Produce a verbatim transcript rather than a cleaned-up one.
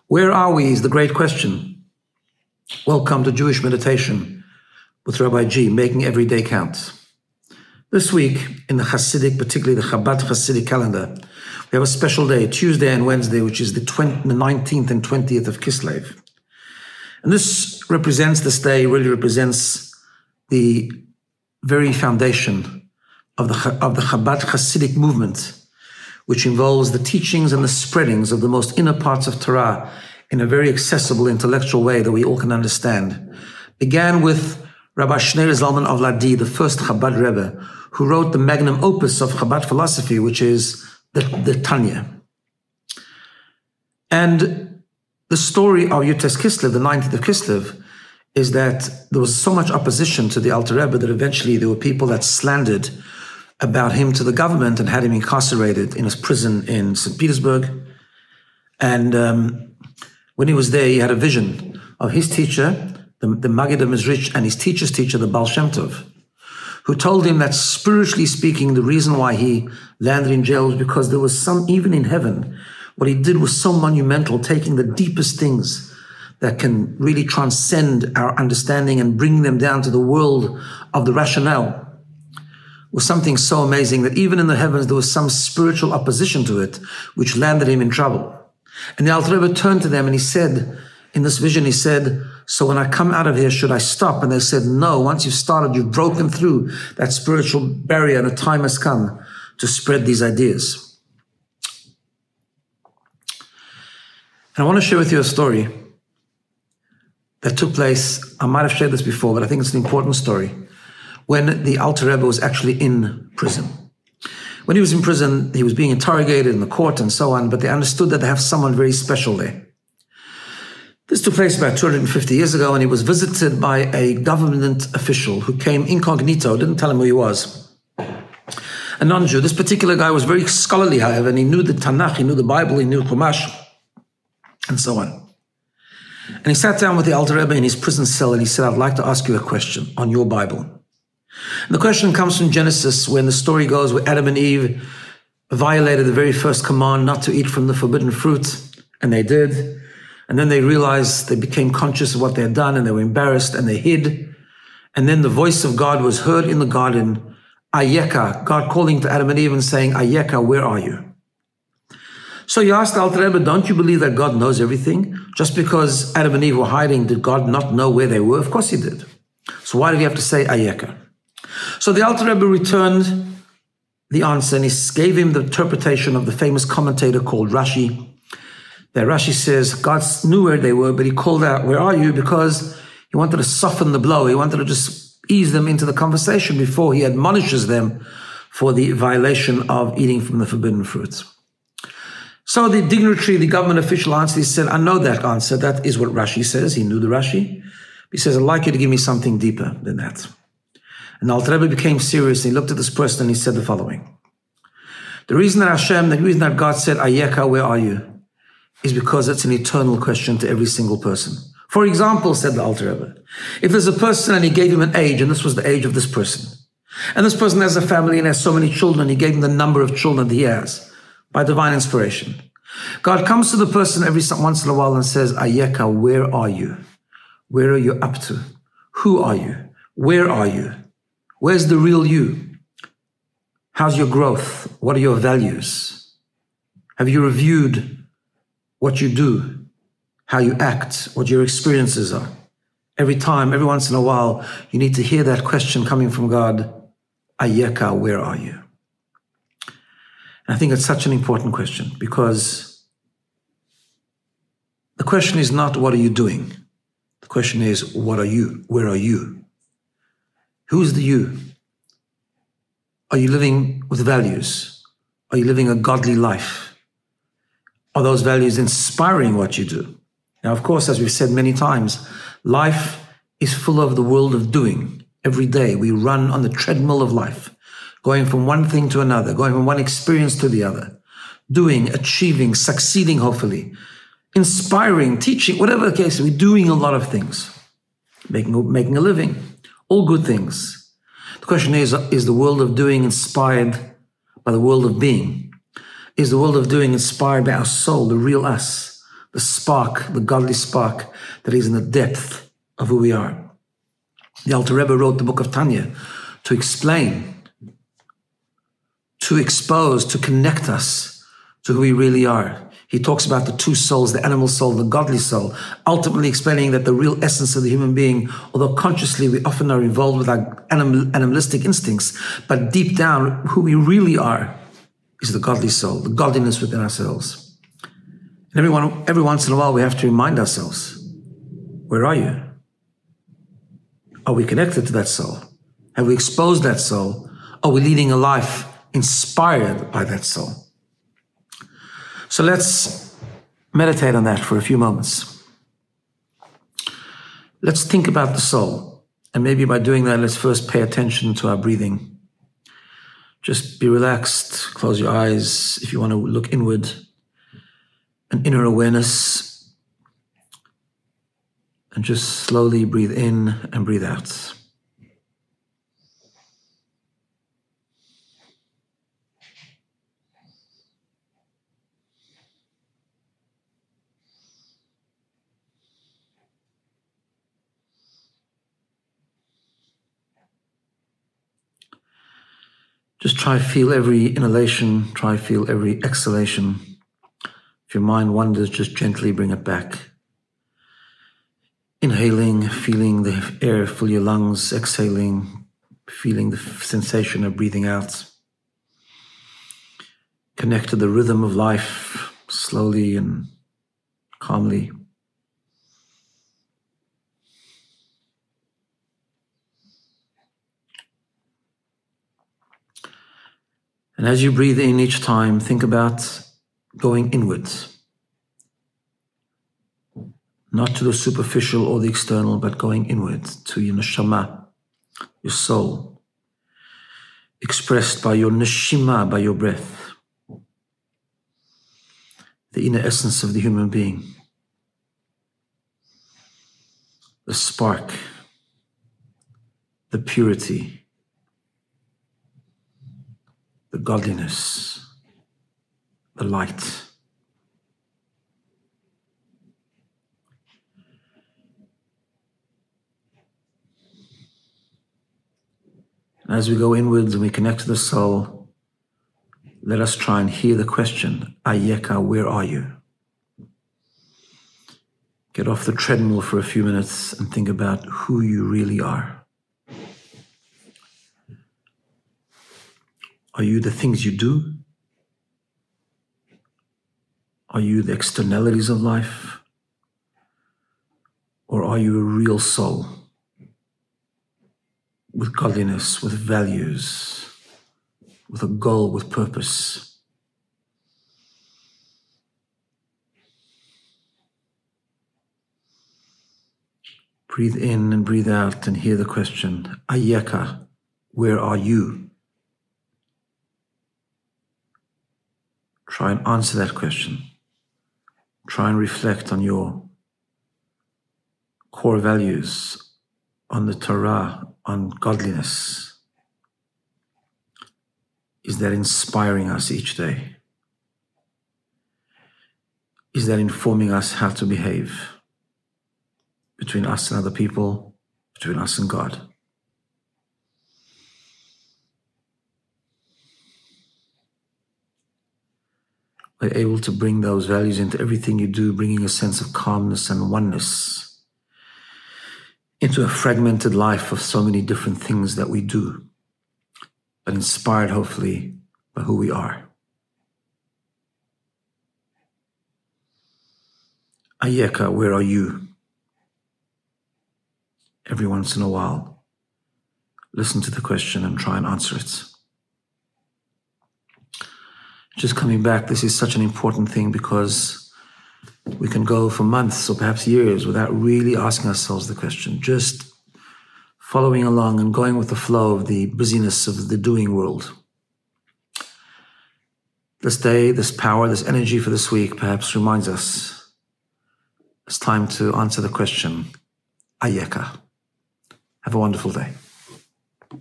Where are we is the great question. Welcome to Jewish Meditation with Rabbi G, making every day count. This week, in the Hasidic, particularly the Chabad Hasidic calendar, we have a special day, Tuesday and Wednesday, which is the nineteenth and twentieth of Kislev. And this represents, this day really represents the very foundation of the, of the Chabad Hasidic movement, which involves the teachings and the spreadings of the most inner parts of Torah in a very accessible, intellectual way that we all can understand. Began with Rabbi Shneur Zalman of Ladi, the first Chabad Rebbe, who wrote the magnum opus of Chabad philosophy, which is the, the Tanya. And the story of Yutes Kislev, the nineteenth of Kislev, is that there was so much opposition to the Alter Rebbe that eventually there were people that slandered about him to the government and had him incarcerated in his prison in Saint Petersburg. And um, when he was there, he had a vision of his teacher, the, the Maggid of Mezrich, and his teacher's teacher, the Baal Shem Tov, who told him that spiritually speaking, the reason why he landed in jail was because there was some, even in heaven, what he did was so monumental, taking the deepest things that can really transcend our understanding and bring them down to the world of the rationale, was something so amazing that even in the heavens, there was some spiritual opposition to it, which landed him in trouble. And the Alter Rebbe turned to them and he said, in this vision, he said, so when I come out of here, should I stop? And they said, no, once you've started, you've broken through that spiritual barrier and the time has come to spread these ideas. And I want to share with you a story that took place. I might have shared this before, but I think it's an important story. When the Alter Rebbe was actually in prison. When he was in prison, he was being interrogated in the court and so on, but they understood that they have someone very special there. This took place about two hundred fifty years ago, and he was visited by a government official who came incognito, didn't tell him who he was. A non-Jew. This particular guy was very scholarly, however, and he knew the Tanakh, he knew the Bible, he knew Chumash, and so on. And he sat down with the Alter Rebbe in his prison cell, and he said, I'd like to ask you a question on your Bible. And the question comes from Genesis, when the story goes where Adam and Eve violated the very first command not to eat from the forbidden fruit, and they did. And then they realized, they became conscious of what they had done, and they were embarrassed, and they hid. And then the voice of God was heard in the garden, Ayeka, God calling to Adam and Eve and saying, Ayeka, where are you? So you asked Alter Rebbe, don't you believe that God knows everything? Just because Adam and Eve were hiding, did God not know where they were? Of course he did. So why did he have to say Ayeka? So the Alter Rebbe returned the answer, and he gave him the interpretation of the famous commentator called Rashi. That Rashi says God knew where they were, but he called out, where are you? Because he wanted to soften the blow. He wanted to just ease them into the conversation before he admonishes them for the violation of eating from the forbidden fruits. So the dignitary, the government official answered, he said, I know that answer. That is what Rashi says. He knew the Rashi. He says, I'd like you to give me something deeper than that. And Alter Rebbe became serious. He looked at this person and he said the following. The reason that Hashem, the reason that God said, Ayeka, where are you? Is because it's an eternal question to every single person. For example, said the Alter Rebbe, if there's a person and he gave him an age, and this was the age of this person, and this person has a family and has so many children, he gave him the number of children that he has by divine inspiration. God comes to the person every once in a while and says, Ayeka, where are you? Where are you up to? Who are you? Where are you? Where's the real you? How's your growth? What are your values? Have you reviewed what you do, how you act, what your experiences are? Every time, every once in a while, you need to hear that question coming from God, Ayeka, where are you? And I think it's such an important question, because the question is not, what are you doing? The question is, what are you? Where are you? Who's the you? Are you living with values? Are you living a godly life? Are those values inspiring what you do? Now, of course, as we've said many times, life is full of the world of doing. Every day we run on the treadmill of life, going from one thing to another, going from one experience to the other, doing, achieving, succeeding, hopefully, inspiring, teaching, whatever the case, we're doing a lot of things, making, making a living, all good things. The question is, is the world of doing inspired by the world of being? Is the world of doing inspired by our soul, the real us, the spark, the godly spark that is in the depth of who we are. The Alter Rebbe wrote the book of Tanya to explain, to expose, to connect us to who we really are. He talks about the two souls, the animal soul, the godly soul, ultimately explaining that the real essence of the human being, although consciously we often are involved with our animal, animalistic instincts, but deep down who we really are is the godly soul, the godliness within ourselves. And everyone, every once in a while we have to remind ourselves, where are you? Are we connected to that soul? Have we exposed that soul? Are we leading a life inspired by that soul? So let's meditate on that for a few moments. Let's think about the soul. And maybe by doing that, let's first pay attention to our breathing. Just be relaxed, close your eyes if you want to look inward, an inner awareness, and just slowly breathe in and breathe out. Just try feel every inhalation, try feel every exhalation. If your mind wanders, just gently bring it back. Inhaling, feeling the air fill your lungs, exhaling, feeling the sensation of breathing out. Connect to the rhythm of life, slowly and calmly. And as you breathe in each time, think about going inwards. Not to the superficial or the external, but going inward to your neshama, your soul, expressed by your neshima, by your breath, the inner essence of the human being, the spark, the purity, the godliness, the light. As we go inwards and we connect to the soul, let us try and hear the question, Ayeka, where are you? Get off the treadmill for a few minutes and think about who you really are. Are you the things you do? Are you the externalities of life? Or are you a real soul with godliness, with values, with a goal, with purpose? Breathe in and breathe out and hear the question, Ayeka, where are you? Try and answer that question. Try and reflect on your core values, on the Torah, on godliness. Is that inspiring us each day? Is that informing us how to behave between us and other people, between us and God? Are you able to bring those values into everything you do, bringing a sense of calmness and oneness into a fragmented life of so many different things that we do, but inspired, hopefully, by who we are? Ayeka, where are you? Every once in a while, listen to the question and try and answer it. Just coming back, this is such an important thing because we can go for months or perhaps years without really asking ourselves the question, just following along and going with the flow of the busyness of the doing world. This day, this power, this energy for this week perhaps reminds us it's time to answer the question, Ayeka. Have a wonderful day.